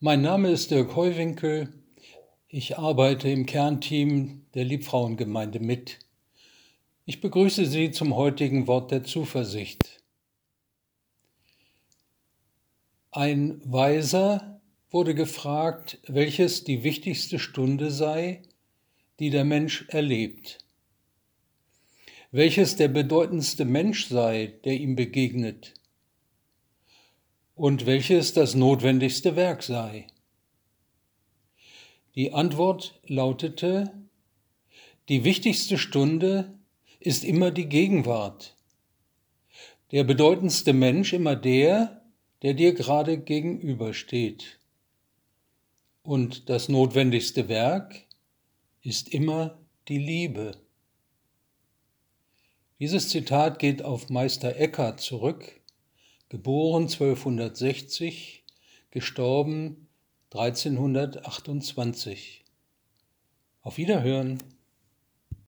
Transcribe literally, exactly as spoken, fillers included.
Mein Name ist Dirk Heuwinkel. Ich arbeite im Kernteam der Liebfrauengemeinde mit. Ich begrüße Sie zum heutigen Wort der Zuversicht. Ein Weiser wurde gefragt, welches die wichtigste Stunde sei, die der Mensch erlebt. Welches der bedeutendste Mensch sei, der ihm begegnet. Und welches das notwendigste Werk sei. Die Antwort lautete: Die wichtigste Stunde ist immer die Gegenwart. Der bedeutendste Mensch immer der, der dir gerade gegenübersteht. Und das notwendigste Werk ist immer die Liebe. Dieses Zitat geht auf Meister Eckhart zurück, geboren zwölfhundertsechzig, gestorben dreizehnhundertachtundzwanzig. Auf Wiederhören.